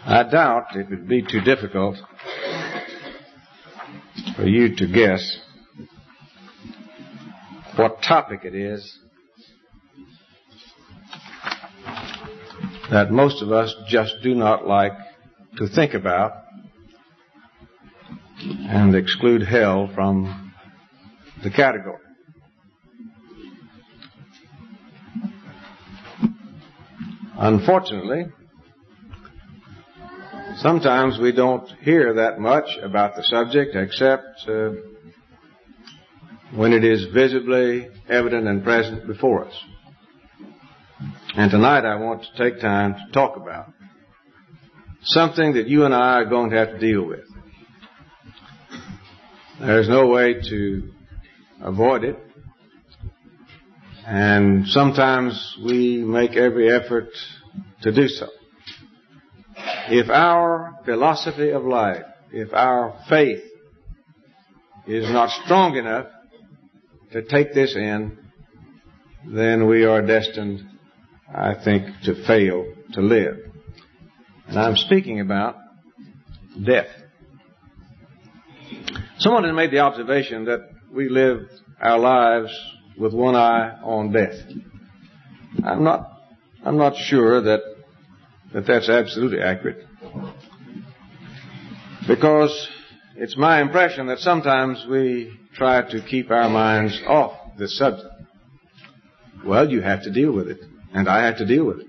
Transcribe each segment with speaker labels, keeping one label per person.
Speaker 1: I doubt it would be too difficult for you to guess what topic it is that most of us just do not like to think about and exclude hell from the category. Unfortunately, sometimes we don't hear that much about the subject except when it is visibly evident and present before us. And tonight I want to take time to talk about something that you and I are going to have to deal with. There's no way to avoid it. And sometimes we make every effort to do so. If our philosophy of life, if our faith is not strong enough to take this in, then we are destined, I think, to fail to live. And I'm speaking about death. Someone has made the observation that we live our lives with one eye on death. I'm not sure that that's absolutely accurate, because it's my impression that sometimes we try to keep our minds off this subject. Well, you have to deal with it, and I have to deal with it.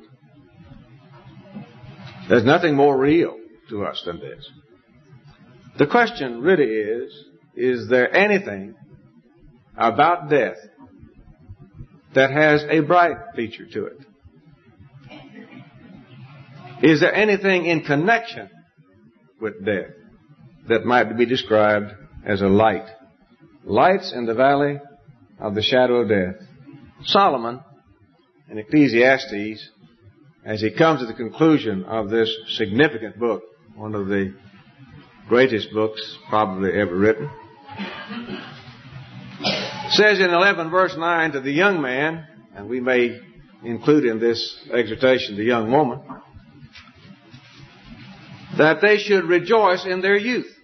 Speaker 1: There's nothing more real to us than this. The question really is there anything about death that has a bright feature to it? Is there anything in connection with death that might be described as a light? Lights in the valley of the shadow of death. Solomon, in Ecclesiastes, as he comes to the conclusion of this significant book, one of the greatest books probably ever written, says in 11 verse 9 to the young man, and we may include in this exhortation the young woman, that they should rejoice in their youth.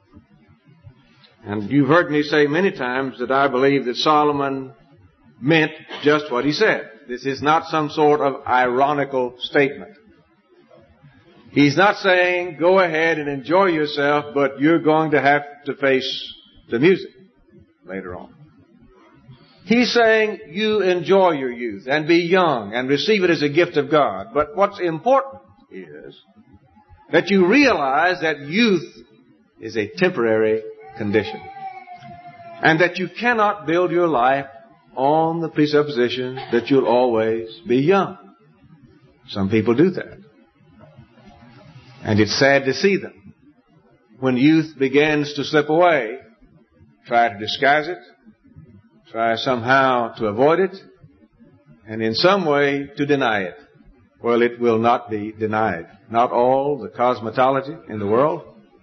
Speaker 1: And you've heard me say many times that I believe that Solomon meant just what he said. This is not some sort of ironical statement. He's not saying, go ahead and enjoy yourself, but you're going to have to face the music later on. He's saying, you enjoy your youth and be young and receive it as a gift of God. But what's important is that you realize that youth is a temporary condition, and that you cannot build your life on the presupposition that you'll always be young. Some people do that. And it's sad to see them, when youth begins to slip away, try to disguise it, try somehow to avoid it, and in some way to deny it. Well, it will not be denied. Not all the cosmetology in the world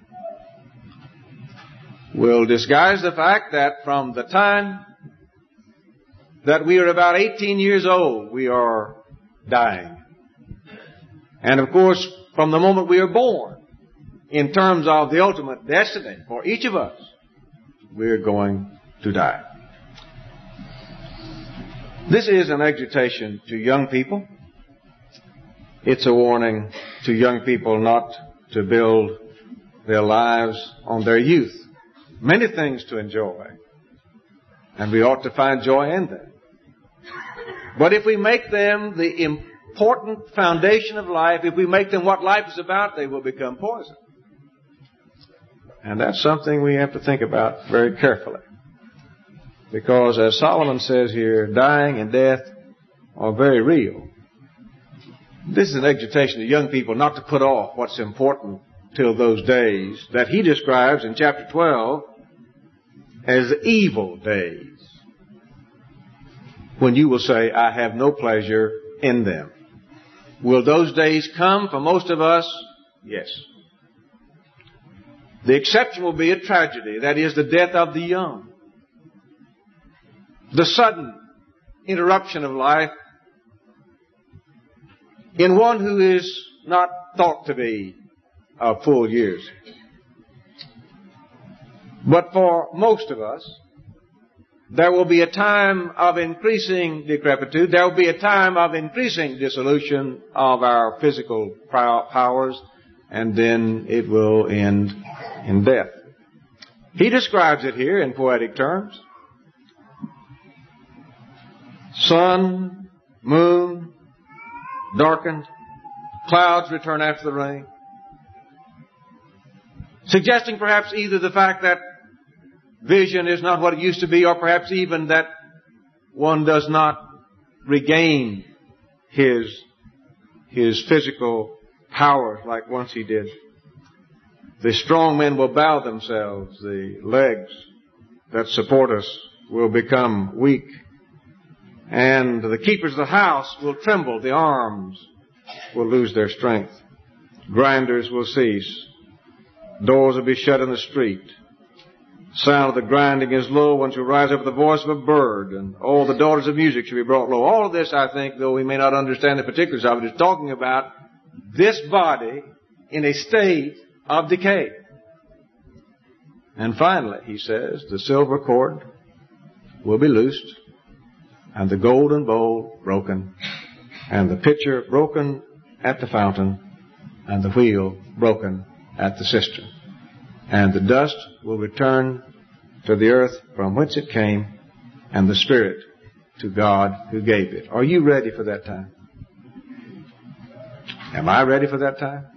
Speaker 1: will disguise the fact that from the time that we are about 18 years old, we are dying. And of course, from the moment we are born, in terms of the ultimate destiny for each of us, we're going to die. This is an exhortation to young people. It's a warning to young people not to build their lives on their youth. Many things to enjoy, and we ought to find joy in them. But if we make them the important foundation of life, if we make them what life is about, they will become poison. And that's something we have to think about very carefully. Because as Solomon says here, dying and death are very real. This is an exhortation to young people not to put off what's important till those days that he describes in chapter 12 as evil days, when you will say, I have no pleasure in them. Will those days come for most of us? Yes. The exception will be a tragedy, that is the death of the young. The sudden interruption of life in one who is not thought to be of full years. But for most of us, there will be a time of increasing decrepitude. There will be a time of increasing dissolution of our physical powers, and then it will end in death. He describes it here in poetic terms. Sun, moon, darkened, clouds return after the rain, suggesting perhaps either the fact that vision is not what it used to be, or perhaps even that one does not regain his physical powers like once he did. The strong men will bow themselves. The legs that support us will become weak. And the keepers of the house will tremble. The arms will lose their strength. Grinders will cease. Doors will be shut in the street. Sound of the grinding is low, one shall rise up with the voice of a bird, and all the daughters of music shall be brought low. All of this, I think, though we may not understand the particulars of it, is talking about this body in a state of decay. And finally, he says, the silver cord will be loosed, and the golden bowl broken, and the pitcher broken at the fountain, and the wheel broken at the cistern. And the dust will return to the earth from whence it came, and the spirit to God who gave it. Are you ready for that time? Am I ready for that time?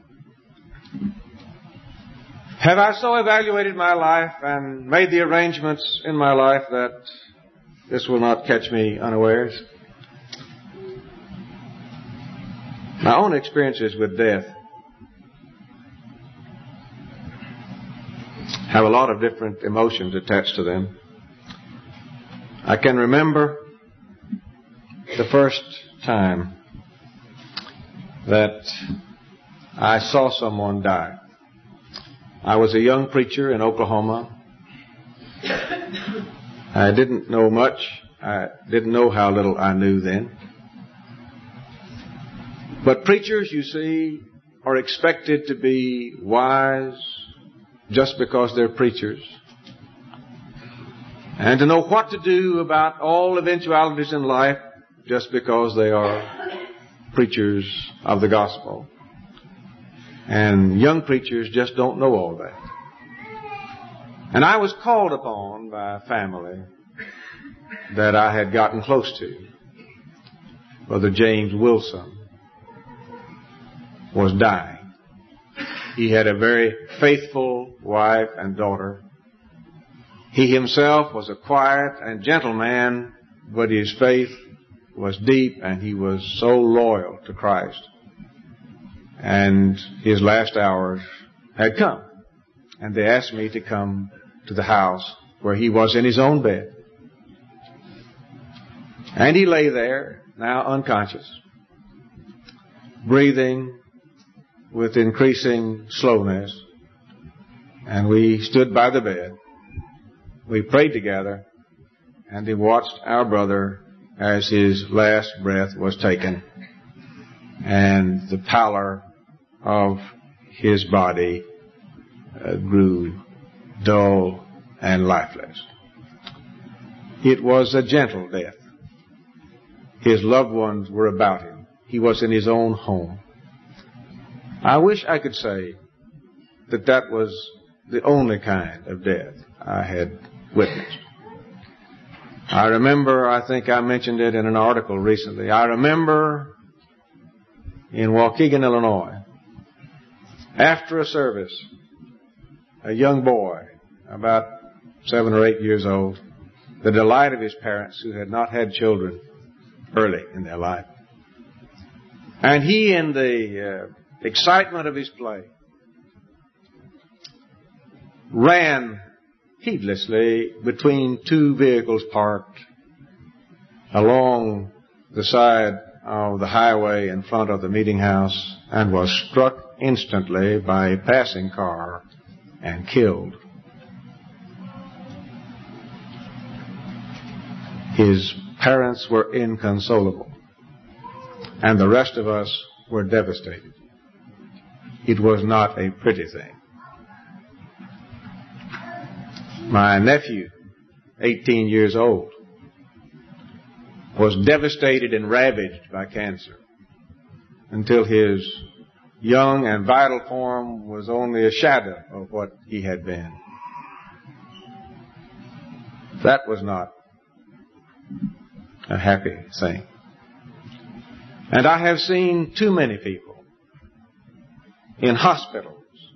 Speaker 1: Have I so evaluated my life and made the arrangements in my life that this will not catch me unawares? My own experiences with death have a lot of different emotions attached to them. I can remember the first time that I saw someone die. I was a young preacher in Oklahoma. I didn't know much. I didn't know how little I knew then. But preachers, you see, are expected to be wise just because they're preachers, and to know what to do about all eventualities in life just because they are preachers of the gospel. And young preachers just don't know all that. And I was called upon by a family that I had gotten close to. Brother James Wilson was dying. He had a very faithful wife and daughter. He himself was a quiet and gentle man, but his faith was deep, and he was so loyal to Christ. And his last hours had come, and they asked me to come to the house where he was in his own bed. And he lay there, now unconscious, breathing with increasing slowness. And we stood by the bed. We prayed together, and we watched our brother as his last breath was taken, and the pallor of his body grew dull and lifeless. It was a gentle death. His loved ones were about him. He was in his own home. I wish I could say that that was the only kind of death I had witnessed. I remember, I think I mentioned it in an article recently, I remember in Waukegan, Illinois, after a service, a young boy, about 7 or 8 years old, the delight of his parents who had not had children early in their life. And he, in the excitement of his play, ran heedlessly between two vehicles parked along the side of the highway in front of the meeting house, and was struck instantly by a passing car and killed. His parents were inconsolable, and the rest of us were devastated. it was not a pretty thing. My nephew, 18 years old, was devastated and ravaged by cancer until his young and vital form was only a shadow of what he had been. That was not a happy thing. And I have seen too many people in hospitals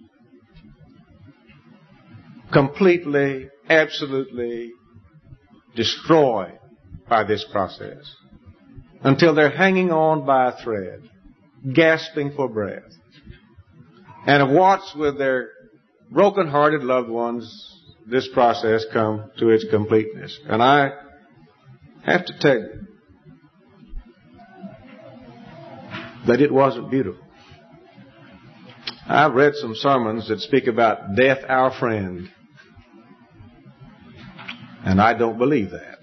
Speaker 1: completely, absolutely destroyed by this process until they're hanging on by a thread, gasping for breath, and have watched with their broken-hearted loved ones this process come to its completeness. And I have to tell you that it wasn't beautiful. I've read some sermons that speak about death, our friend, and I don't believe that.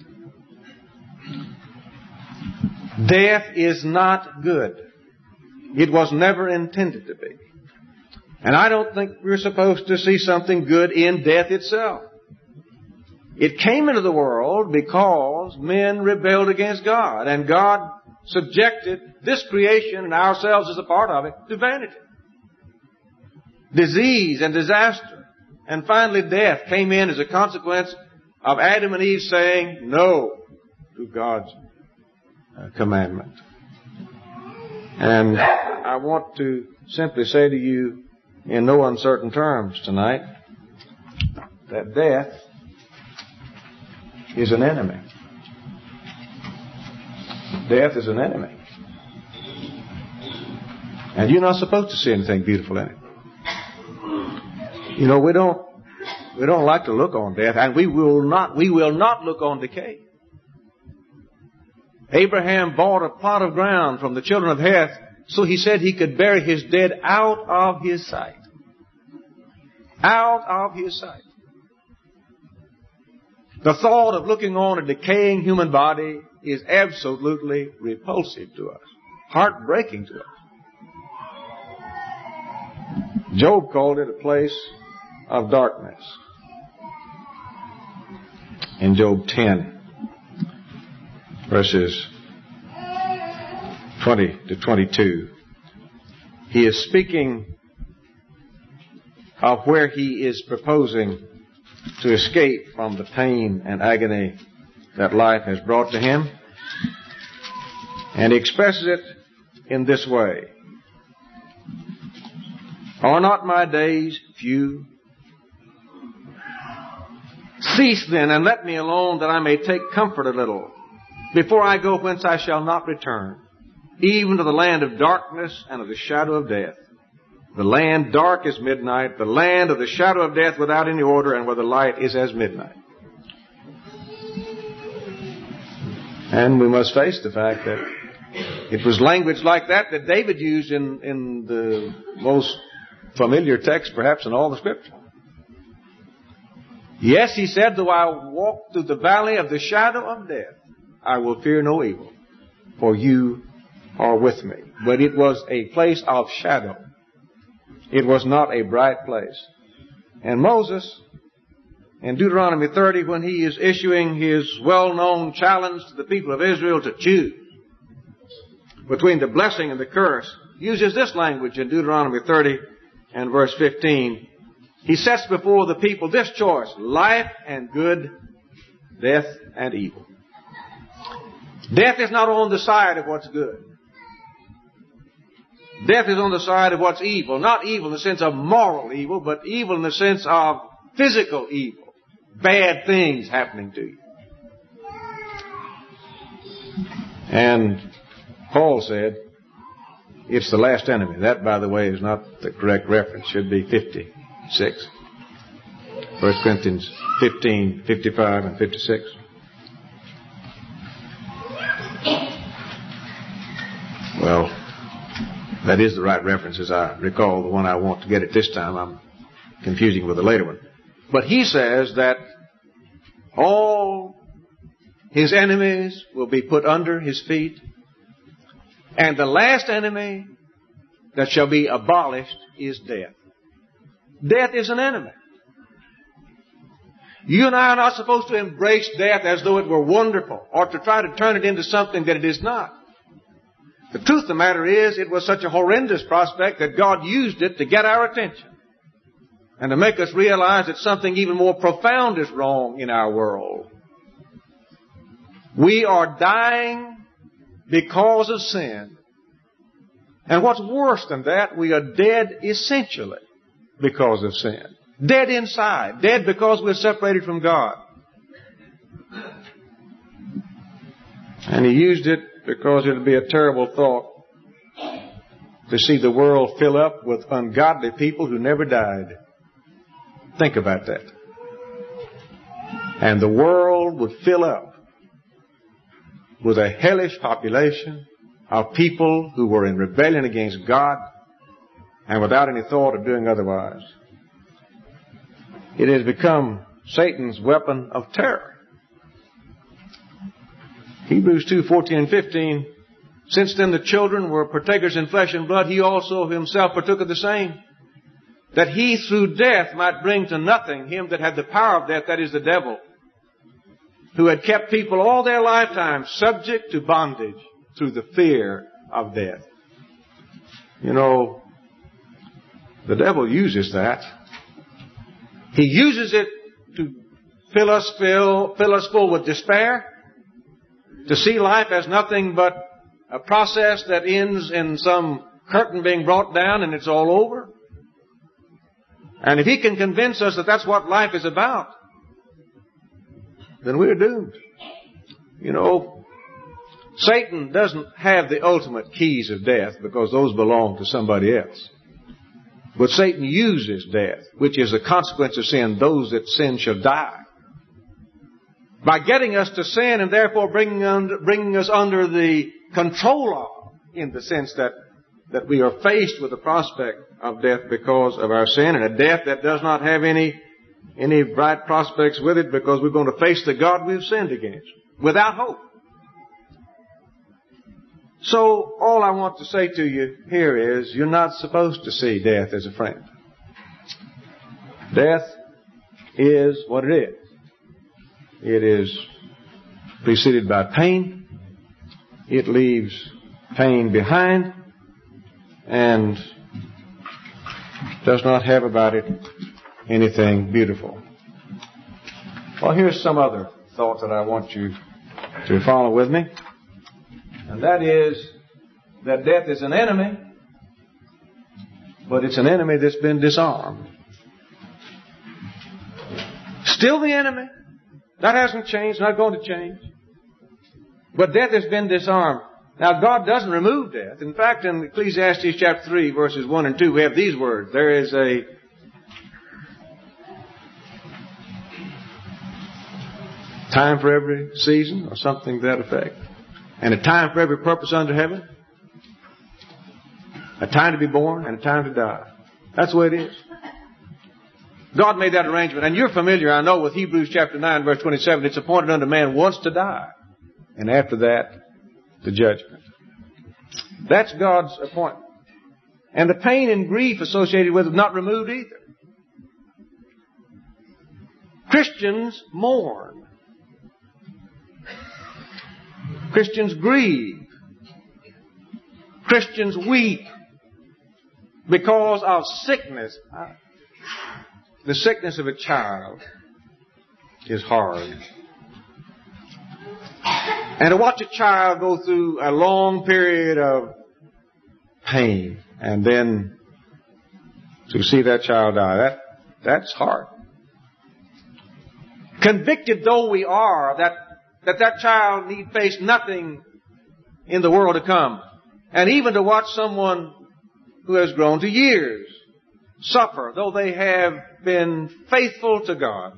Speaker 1: Death is not good. It was never intended to be. And I don't think we're supposed to see something good in death itself. It came into the world because men rebelled against God, and God subjected this creation and ourselves as a part of it to vanity, disease and disaster. And finally death came in as a consequence of Adam and Eve saying no to God's commandment. And I want to simply say to you in no uncertain terms tonight that death is an enemy. Death is an enemy. And you're not supposed to see anything beautiful in it. You know, we don't like to look on death, and we will not look on decay. Abraham bought a plot of ground from the children of Heth, so he said he could bury his dead out of his sight. Out of his sight. The thought of looking on a decaying human body is absolutely repulsive to us, heartbreaking to us. Job called it a place of darkness. In Job 10, verses 20 to 22, he is speaking of where he is proposing to escape from the pain and agony that life has brought to him. And he expresses it in this way. Are not my days few? Cease then and let me alone, that I may take comfort a little, before I go whence I shall not return, even to the land of darkness and of the shadow of death. The land dark as midnight, the land of the shadow of death without any order, and where the light is as midnight. And we must face the fact that it was language like that that David used in the most familiar text perhaps in all the Scripture. Yes, he said, though I walk through the valley of the shadow of death, I will fear no evil, for you are with me. But it was a place of shadow. It was not a bright place. And Moses, in Deuteronomy 30, when he is issuing his well-known challenge to the people of Israel to choose between the blessing and the curse, uses this language in Deuteronomy 30 and verse 15. He sets before the people this choice: life and good, death and evil. Death is not on the side of what's good. Death is on the side of what's evil. Not evil in the sense of moral evil, but evil in the sense of physical evil. Bad things happening to you. And Paul said, it's the last enemy. That, by the way, is not the correct reference. It should be 56. 1 Corinthians 15, 55, and 56. Well, that is the right reference as I recall. The one I want to get at this time, I'm confusing with the later one. But he says that all his enemies will be put under his feet. And the last enemy that shall be abolished is death. Death is an enemy. You and I are not supposed to embrace death as though it were wonderful or to try to turn it into something that it is not. The truth of the matter is, it was such a horrendous prospect that God used it to get our attention and to make us realize that something even more profound is wrong in our world. We are dying because of sin. And what's worse than that, we are dead essentially because of sin. Dead inside. Dead because we're separated from God. And He used it because it would be a terrible thought to see the world fill up with ungodly people who never died. Think about that. And the world would fill up with a hellish population of people who were in rebellion against God and without any thought of doing otherwise. It has become Satan's weapon of terror. Hebrews 2:14 and 15, since then the children were partakers in flesh and blood, He also Himself partook of the same, that He through death might bring to nothing him that had the power of death, that is the devil, who had kept people all their lifetime subject to bondage through the fear of death. You know, the devil uses that. He uses it to fill us full with despair, to see life as nothing but a process that ends in some curtain being brought down and it's all over. And if he can convince us that that's what life is about, then we're doomed. You know, Satan doesn't have the ultimate keys of death because those belong to somebody else. But Satan uses death, which is a consequence of sin. Those that sin shall die. By getting us to sin and therefore bringing us under the control of, in the sense that we are faced with the prospect of death because of our sin, and a death that does not have any bright prospects with it because we're going to face the God we've sinned against without hope. So all I want to say to you here is you're not supposed to see death as a friend. Death is what it is. It is preceded by pain. It leaves pain behind and does not have about it anything beautiful. Well, here's some other thought that I want you to follow with me. And that is that death is an enemy, but it's an enemy that's been disarmed. Still the enemy. That hasn't changed, not going to change. But death has been disarmed. Now, God doesn't remove death. In fact, in Ecclesiastes chapter 3, verses 1 and 2, we have these words. There is a time for every season, or something to that effect. And a time for every purpose under heaven. A time to be born and a time to die. That's the way it is. God made that arrangement. And you're familiar, I know, with Hebrews chapter 9, verse 27. It's appointed unto man once to die. And after that, the judgment. That's God's appointment. And the pain and grief associated with it not removed either. Christians mourn. Christians grieve. Christians weep because of sickness. The sickness of a child is hard. And to watch a child go through a long period of pain and then to see that child die, that's hard. Convicted though we are that child need face nothing in the world to come. And even to watch someone who has grown to years suffer, though they have been faithful to God.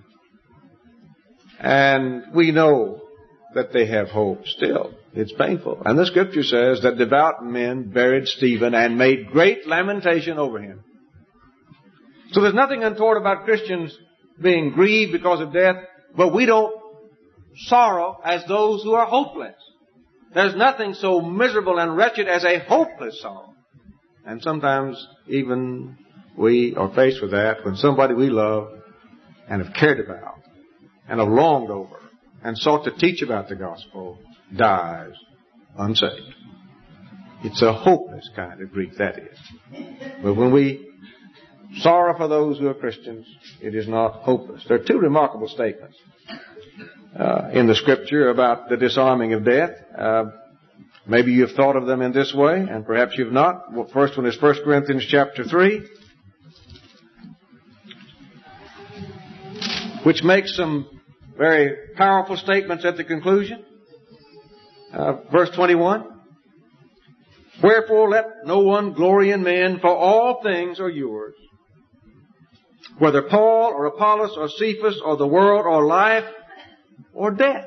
Speaker 1: And we know that they have hope still. It's painful. And the Scripture says that devout men buried Stephen and made great lamentation over him. So there's nothing untoward about Christians being grieved because of death, but we don't sorrow as those who are hopeless. There's nothing so miserable and wretched as a hopeless sorrow. And sometimes even we are faced with that when somebody we love and have cared about and have longed over and sought to teach about the gospel dies unsaved. It's a hopeless kind of grief, that is. But when we sorrow for those who are Christians, it is not hopeless. There are two remarkable statements in the Scripture about the disarming of death. Maybe you've thought of them in this way, and perhaps you've not. Well, first one is 1 Corinthians chapter 3, which makes some very powerful statements at the conclusion. Verse 21. Wherefore let no one glory in men, for all things are yours. Whether Paul or Apollos or Cephas or the world or life or death,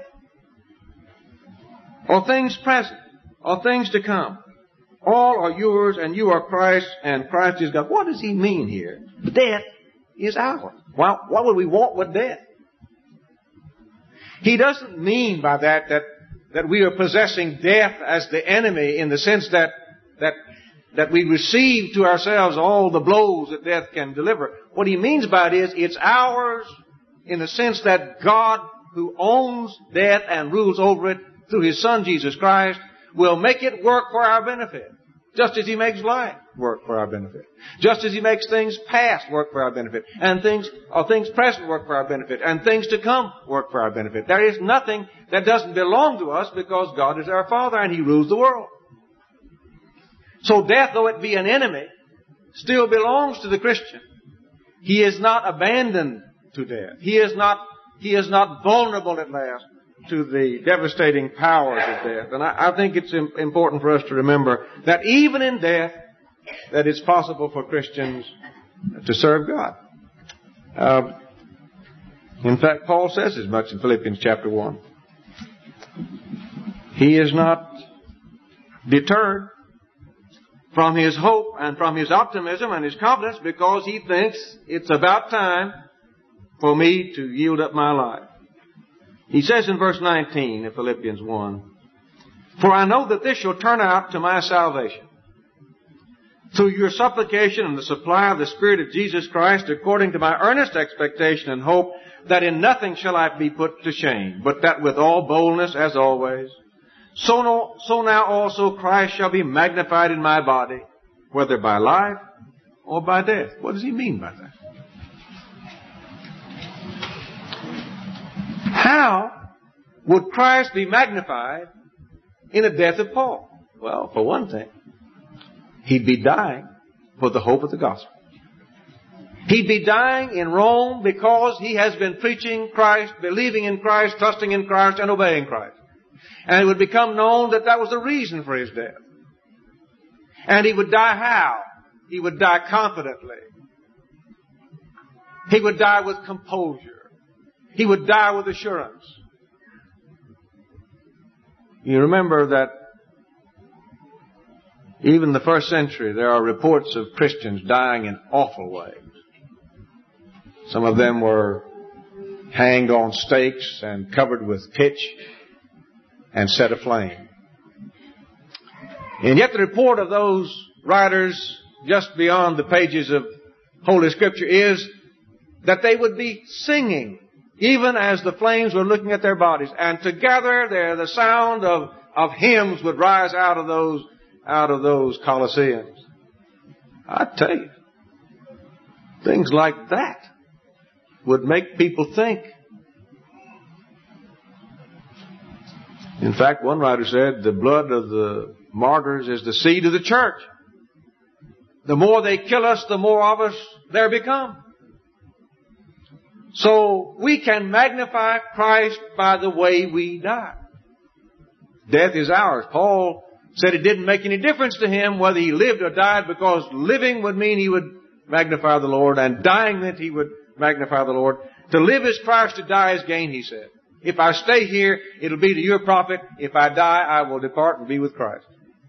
Speaker 1: or things present or things to come, all are yours, and you are Christ, and Christ is God. What does he mean here? Death is ours. Well, what would we want with death? He doesn't mean by that we are possessing death as the enemy, in the sense that we receive to ourselves all the blows that death can deliver. What he means by it is it's ours in the sense that God, who owns death and rules over it through his Son Jesus Christ, will make it work for our benefit. Just as he makes life work for our benefit. Just as he makes things past work for our benefit. And things present work for our benefit. And things to come work for our benefit. There is nothing that doesn't belong to us, because God is our Father and he rules the world. So death, though it be an enemy, still belongs to the Christian. He is not abandoned to death. He is not vulnerable at last to the devastating powers of death. And I think it's important for us to remember that even in death, that it's possible for Christians to serve God. In fact, Paul says as much in Philippians chapter 1. He is not deterred from his hope and from his optimism and his confidence, because he thinks it's about time for me to yield up my life. He says in verse 19 of Philippians 1, For I know that this shall turn out to my salvation, through your supplication and the supply of the Spirit of Jesus Christ, according to my earnest expectation and hope, that in nothing shall I be put to shame, but that with all boldness, as always, so now also Christ shall be magnified in my body, whether by life or by death. What does he mean by that? How would Christ be magnified in the death of Paul? Well, for one thing, he'd be dying for the hope of the gospel. He'd be dying in Rome because he has been preaching Christ, believing in Christ, trusting in Christ, and obeying Christ. And it would become known that that was the reason for his death. And he would die how? He would die confidently. He would die with composure. He would die with assurance. You remember that even in the first century, there are reports of Christians dying in awful ways. Some of them were hanged on stakes and covered with pitch and set aflame. And yet the report of those writers, just beyond the pages of Holy Scripture, is that they would be singing even as the flames were looking at their bodies. And together there, the sound of hymns would rise out of those Colosseums. I tell you, things like that would make people think. In fact, one writer said, the blood of the martyrs is the seed of the church. The more they kill us, the more of us there become. So we can magnify Christ by the way we die. Death is ours. Paul said it didn't make any difference to him whether he lived or died, because living would mean he would magnify the Lord, and dying meant he would magnify the Lord. To live is Christ, to die is gain, he said. If I stay here, it'll be to your profit. If I die, I will depart and be with Christ.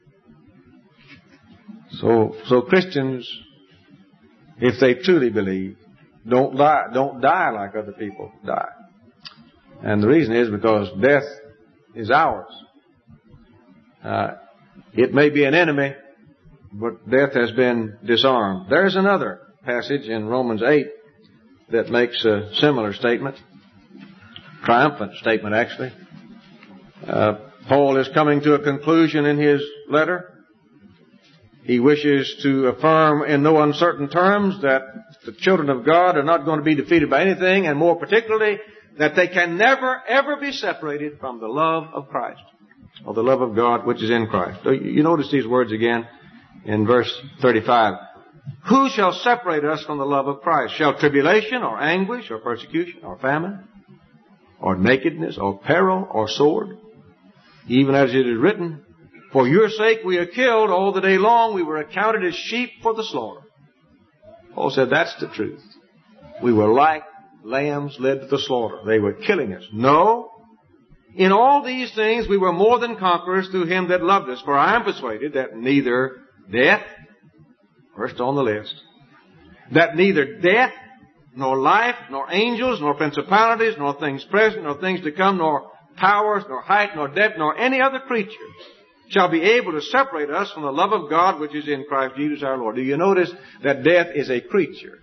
Speaker 1: So Christians, if they truly believe, don't die like other people die. And the reason is because death is ours. It may be an enemy, but death has been disarmed. There's another passage in Romans 8 that makes a similar statement. Triumphant statement, actually. Paul is coming to a conclusion in his letter. He wishes to affirm in no uncertain terms that the children of God are not going to be defeated by anything, and more particularly, that they can never, ever be separated from the love of Christ, or the love of God which is in Christ. So you notice these words again in verse 35. Who shall separate us from the love of Christ? Shall tribulation, or anguish, or persecution, or famine, or nakedness, or peril, or sword? Even as it is written, for your sake we are killed all the day long. We were accounted as sheep for the slaughter. Paul said that's the truth. We were like lambs led to the slaughter. They were killing us. No. In all these things we were more than conquerors through him that loved us. For I am persuaded that neither death, first on the list, that neither death, nor life, nor angels, nor principalities, nor things present, nor things to come, nor powers, nor height, nor depth, nor any other creature shall be able to separate us from the love of God which is in Christ Jesus our Lord. Do you notice that death is a creature?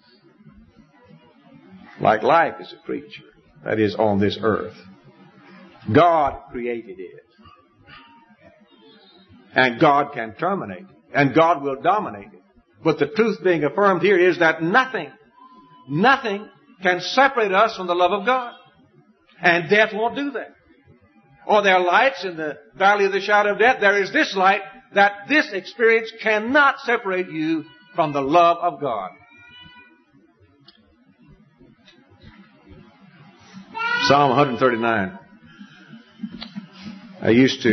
Speaker 1: Like life is a creature that is on this earth. God created it. And God can terminate it. And God will dominate it. But the truth being affirmed here is that nothing can separate us from the love of God. And death won't do that. Or there are lights in the valley of the shadow of death. There is this light that this experience cannot separate you from the love of God. Psalm 139. We used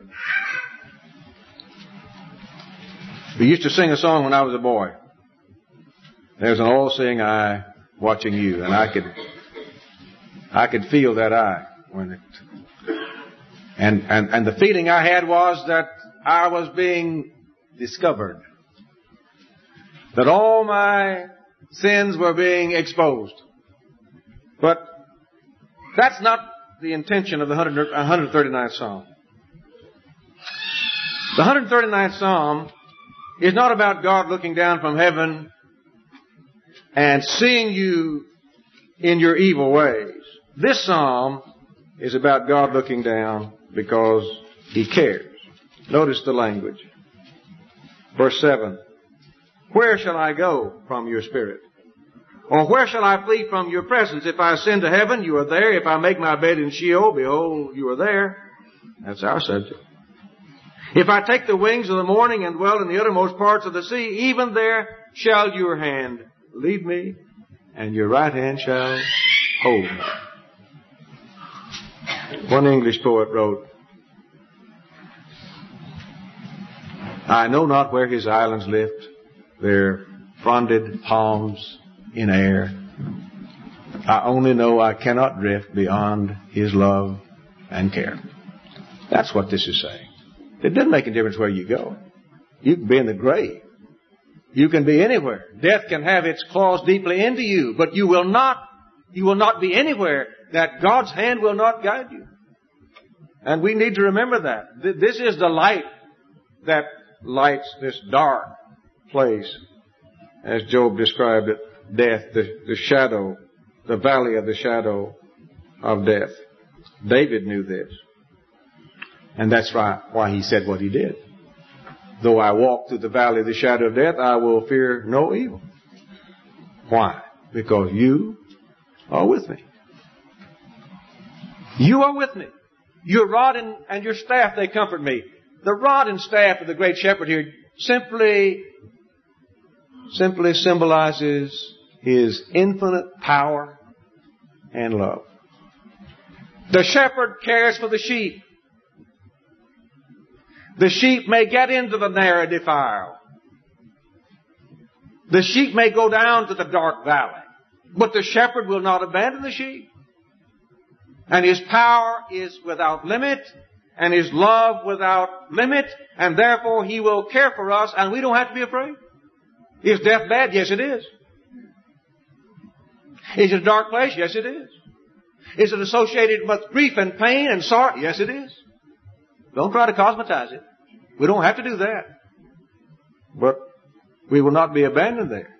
Speaker 1: to sing a song when I was a boy. There's an all-seeing eye watching you, and I could feel that eye when it. And the feeling I had was that I was being discovered. That all my sins were being exposed. But that's not the intention of the 139th Psalm. The 139th Psalm is not about God looking down from heaven and seeing you in your evil ways. This Psalm is about God looking down because He cares. Notice the language. Verse 7. Where shall I go from your spirit? Or where shall I flee from your presence? If I ascend to heaven, you are there. If I make my bed in Sheol, behold, you are there. That's our subject. If I take the wings of the morning and dwell in the uttermost parts of the sea, even there shall your hand lead me, and your right hand shall hold me. One English poet wrote, I know not where his islands lift their fronded palms in air. I only know I cannot drift beyond his love and care. That's what this is saying. It doesn't make a difference where you go. You can be in the grave. You can be anywhere. Death can have its claws deeply into you, but you will not be anywhere that God's hand will not guide you. And we need to remember that. This is the light that lights this dark place, as Job described it, death, the shadow, the valley of the shadow of death. David knew this. And that's why he said what he did. Though I walk through the valley of the shadow of death, I will fear no evil. Why? Because you are with me. You are with me. Your rod and your staff, they comfort me. The rod and staff of the great shepherd here simply symbolizes his infinite power and love. The shepherd cares for the sheep. The sheep may get into the narrow defile. The sheep may go down to the dark valley. But the shepherd will not abandon the sheep. And his power is without limit. And his love without limit. And therefore he will care for us and we don't have to be afraid. Is death bad? Yes, it is. Is it a dark place? Yes, it is. Is it associated with grief and pain and sorrow? Yes, it is. Don't try to cosmetize it. We don't have to do that. But we will not be abandoned there.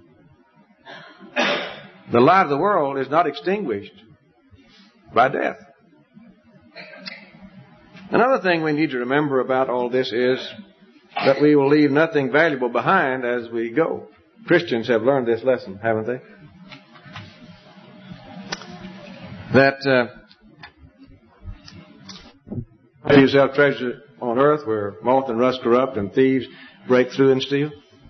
Speaker 1: The light of the world is not extinguished by death. Another thing we need to remember about all this is that we will leave nothing valuable behind as we go. Christians have learned this lesson, haven't they? That have yourself treasure on earth where moth and rust corrupt and thieves break through and steal.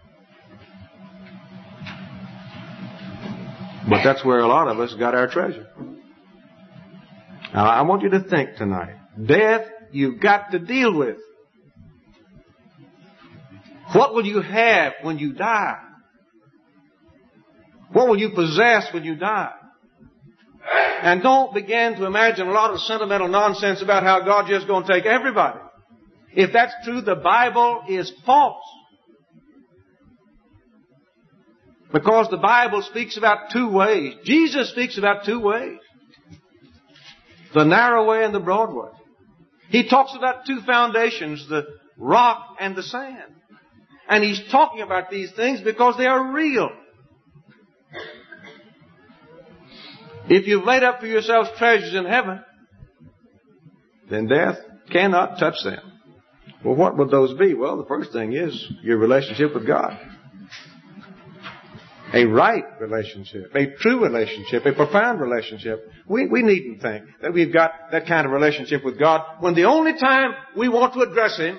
Speaker 1: But that's where a lot of us got our treasure. Now, I want you to think tonight. Death, you've got to deal with. What will you have when you die? What will you possess when you die? And don't begin to imagine a lot of sentimental nonsense about how God's just going to take everybody. If that's true, the Bible is false. Because the Bible speaks about two ways. Jesus speaks about two ways. The narrow way and the broad way. He talks about two foundations, the rock and the sand. And he's talking about these things because they are real. If you've laid up for yourselves treasures in heaven, then death cannot touch them. Well, what would those be? Well, the first thing is your relationship with God. A right relationship, a true relationship, a profound relationship. We needn't think that we've got that kind of relationship with God when the only time we want to address Him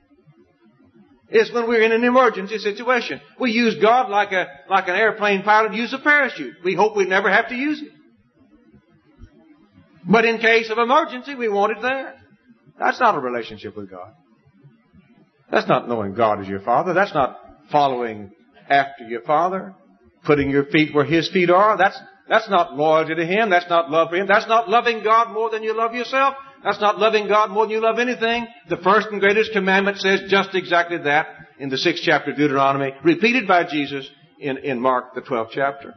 Speaker 1: is when we're in an emergency situation. We use God like an airplane pilot uses a parachute. We hope we never have to use it. But in case of emergency, we want it there. That's not a relationship with God. That's not knowing God as your Father. That's not following after your Father, putting your feet where His feet are. That's not loyalty to Him. That's not love for Him. That's not loving God more than you love yourself. That's not loving God more than you love anything. The first and greatest commandment says just exactly that in the 6th chapter of Deuteronomy, repeated by Jesus in Mark, the 12th chapter.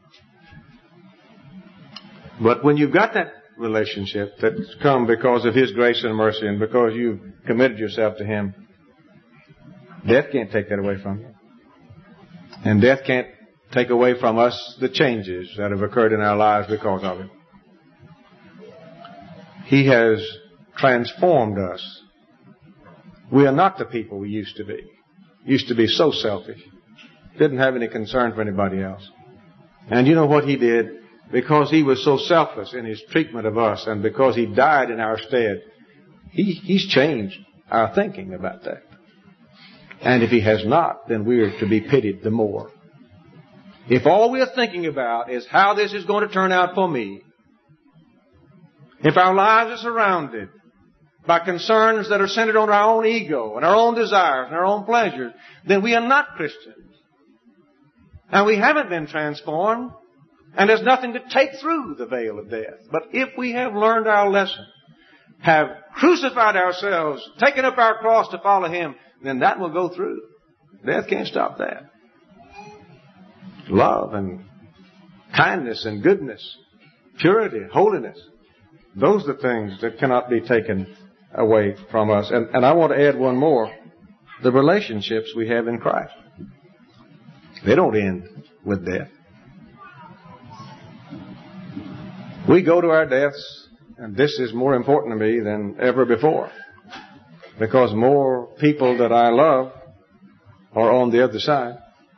Speaker 1: But when you've got that relationship that's come because of His grace and mercy and because you've committed yourself to Him, death can't take that away from you. And death can't take away from us the changes that have occurred in our lives because of it. He has transformed us. We are not the people we used to be. Used to be so selfish. Didn't have any concern for anybody else. And you know what He did? Because He was so selfless in His treatment of us and because He died in our stead, He's changed our thinking about that. And if He has not, then we are to be pitied the more. If all we're thinking about is how this is going to turn out for me, if our lives are surrounded by concerns that are centered on our own ego and our own desires and our own pleasures, then we are not Christians. And we haven't been transformed, and there's nothing to take through the veil of death. But if we have learned our lesson, have crucified ourselves, taken up our cross to follow Him, then that will go through. Death can't stop that. Love and kindness and goodness, purity, holiness, those are the things that cannot be taken away from us. And I want to add one more. The relationships we have in Christ. They don't end with death. We go to our deaths, and this is more important to me than ever before. Because more people that I love are on the other side.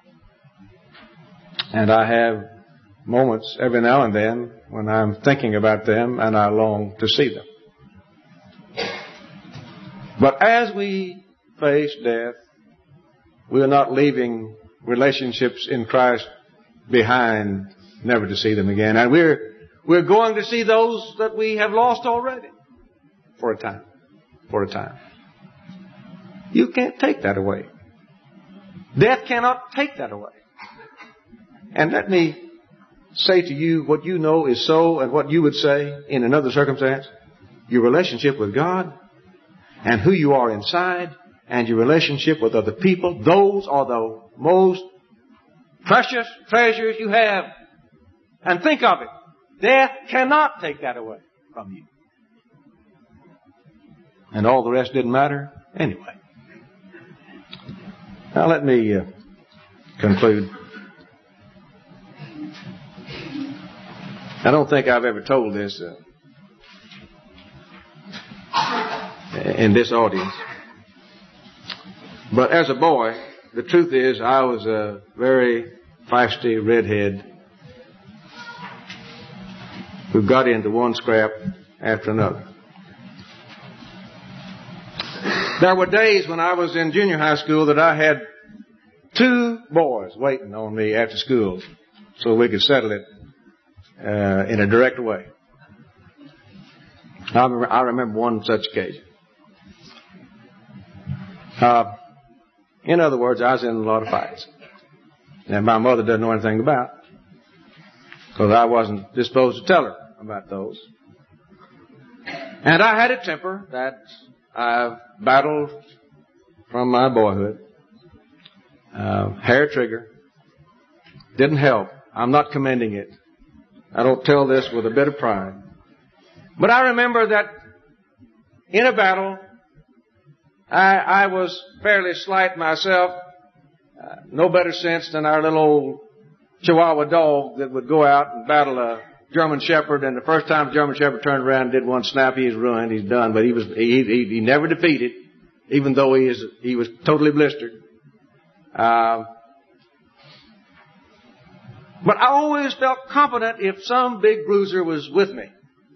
Speaker 1: And I have moments every now and then when I'm thinking about them and I long to see them. But as we face death, we are not leaving relationships in Christ behind, never to see them again. And we're going to see those that we have lost already for a time. For a time. You can't take that away. Death cannot take that away. And let me say to you what you know is so and what you would say in another circumstance. Your relationship with God and who you are inside and your relationship with other people, those are the most precious treasures you have. And think of it. Death cannot take that away from you. And all the rest didn't matter anyway. Now let me conclude. I don't think I've ever told this in this audience. But as a boy, the truth is I was a very feisty redhead who got into one scrap after another. There were days when I was in junior high school that I had 2 boys waiting on me after school so we could settle it in a direct way. I remember one such occasion. In other words, I was in a lot of fights. And my mother doesn't know anything about it, because I wasn't disposed to tell her about those. And I had a temper that I've battled from my boyhood. Hair trigger. Didn't help. I'm not commending it. I don't tell this with a bit of pride. But I remember that in a battle, I was fairly slight myself. No better sense than our little old Chihuahua dog that would go out and battle a German Shepherd, and the first time the German Shepherd turned around and did one snap, he's ruined, he's done. But he never defeated, even though he was totally blistered. But I always felt confident if some big bruiser was with me.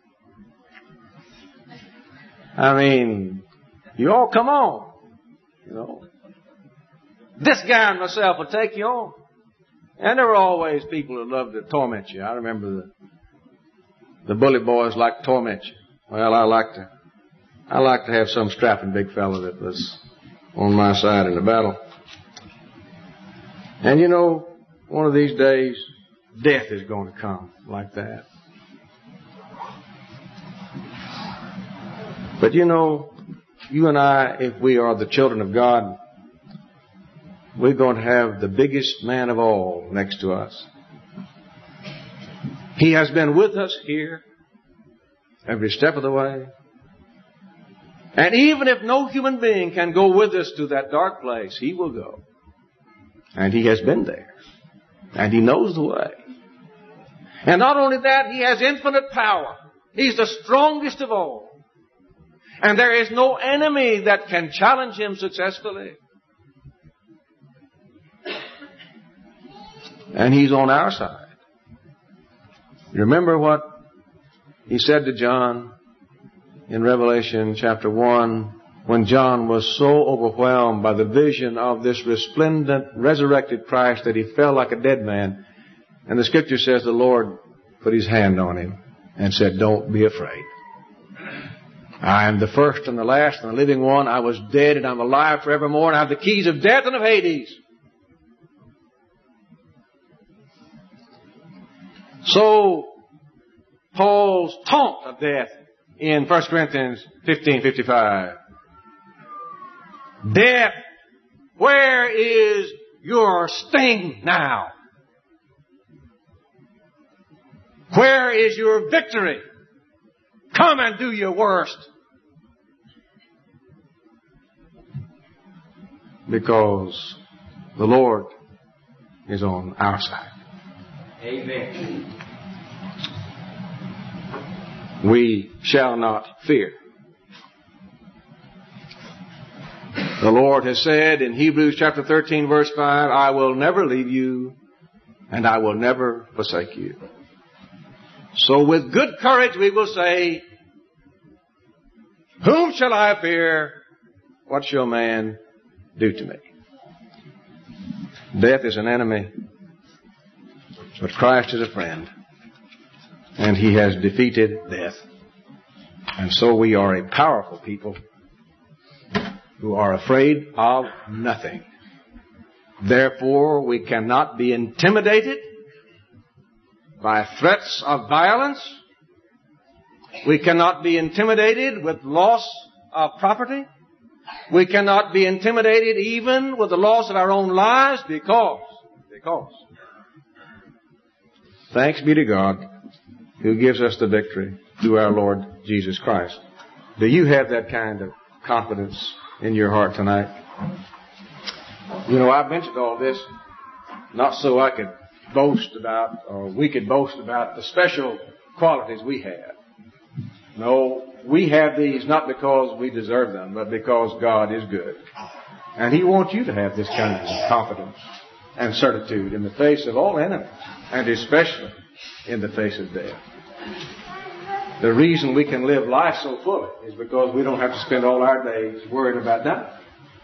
Speaker 1: I mean, you all come on, you know. This guy and myself will take you on. And there were always people who loved to torment you. I remember the bully boys liked to torment you. Well, I like to have some strapping big fella that was on my side in the battle. And you know, one of these days, death is going to come like that. But you know, you and I, if we are the children of God, we're going to have the biggest man of all next to us. He has been with us here every step of the way. And even if no human being can go with us to that dark place, He will go. And He has been there. And He knows the way. And not only that, He has infinite power. He's the strongest of all. And there is no enemy that can challenge Him successfully. And He's on our side. Remember what He said to John in Revelation chapter 1, when John was so overwhelmed by the vision of this resplendent, resurrected Christ that he felt like a dead man. And the Scripture says the Lord put His hand on him and said, "Don't be afraid. I am the first and the last and the living one. I was dead and I'm alive forevermore, and I have the keys of death and of Hades." So, Paul's taunt of death in 1 Corinthians 15:55. Death, where is your sting now? Where is your victory? Come and do your worst. Because the Lord is on our side. Amen. We shall not fear. The Lord has said in Hebrews chapter 13 verse 5, "I will never leave you and I will never forsake you." So with good courage we will say, "Whom shall I fear? What shall man do to me?" Death is an enemy, but Christ is a friend. And He has defeated death. And so we are a powerful people who are afraid of nothing. Therefore, we cannot be intimidated by threats of violence. We cannot be intimidated with loss of property. We cannot be intimidated even with the loss of our own lives because thanks be to God who gives us the victory through our Lord Jesus Christ. Do you have that kind of confidence in your heart tonight? You know, I mentioned all this not so I could boast about, or we could boast about the special qualities we have. No, we have these not because we deserve them, but because God is good. And He wants you to have this kind of confidence and certitude in the face of all enemies, and especially in the face of death. The reason we can live life so fully is because we don't have to spend all our days worrying about dying.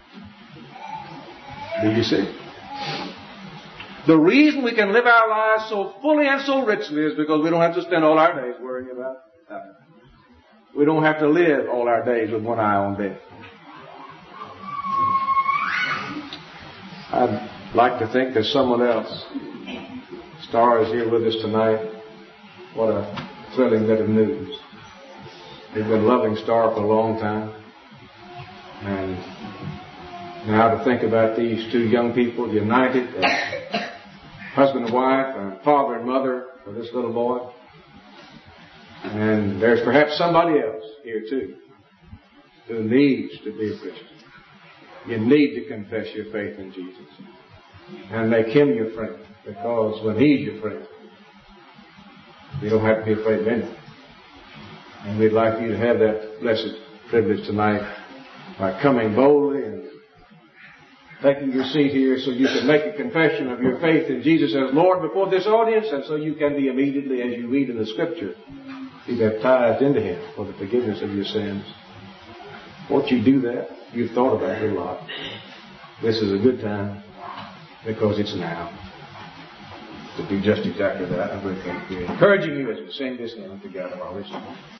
Speaker 1: Do you see? The reason we can live our lives so fully and so richly is because we don't have to spend all our days worrying about dying. We don't have to live all our days with one eye on death. I'd like to think there's someone else. Star is here with us tonight. What a thrilling bit of news. We've been loving Star for a long time. And now to think about these two young people united as husband and wife, and father and mother for this little boy. And there's perhaps somebody else here too who needs to be a Christian. You need to confess your faith in Jesus and make Him your friend, because when He's your friend, you don't have to be afraid of anything. And we'd like you to have that blessed privilege tonight by coming boldly and taking your seat here so you can make a confession of your faith in Jesus as Lord before this audience, and so you can be immediately, as you read in the Scripture, be baptized into Him for the forgiveness of your sins. Won't you do that? You've thought about it a lot. This is a good time because it's now to do just exactly that. And we're encouraging you as we sing this hymn together while we sing.